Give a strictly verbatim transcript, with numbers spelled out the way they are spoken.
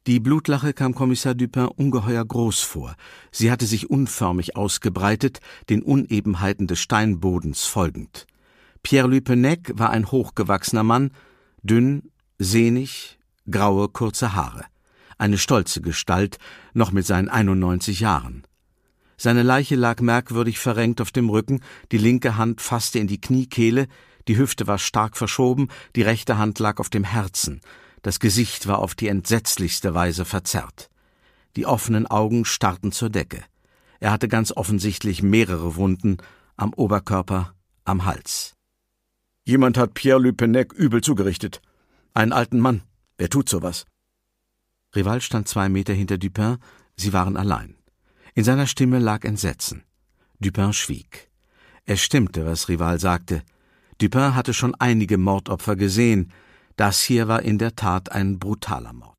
Die Blutlache kam Kommissar Dupin ungeheuer groß vor. Sie hatte sich unförmig ausgebreitet, den Unebenheiten des Steinbodens folgend. Pierre Lupeneck war ein hochgewachsener Mann, dünn, sehnig, graue, kurze Haare. Eine stolze Gestalt, noch mit seinen einundneunzig Jahren. Seine Leiche lag merkwürdig verrenkt auf dem Rücken, die linke Hand fasste in die Kniekehle, die Hüfte war stark verschoben, die rechte Hand lag auf dem Herzen. Das Gesicht war auf die entsetzlichste Weise verzerrt. Die offenen Augen starrten zur Decke. Er hatte ganz offensichtlich mehrere Wunden am Oberkörper, am Hals. »Jemand hat Pierre Lupeneck übel zugerichtet. Einen alten Mann. Wer tut sowas?« Rival stand zwei Meter hinter Dupin. Sie waren allein. In seiner Stimme lag Entsetzen. Dupin schwieg. Es stimmte, was Rival sagte. Dupin hatte schon einige Mordopfer gesehen. Das hier war in der Tat ein brutaler Mord.